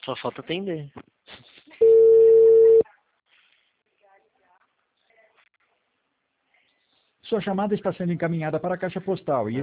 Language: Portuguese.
Só falta atender. Sua chamada está sendo encaminhada para a caixa postal e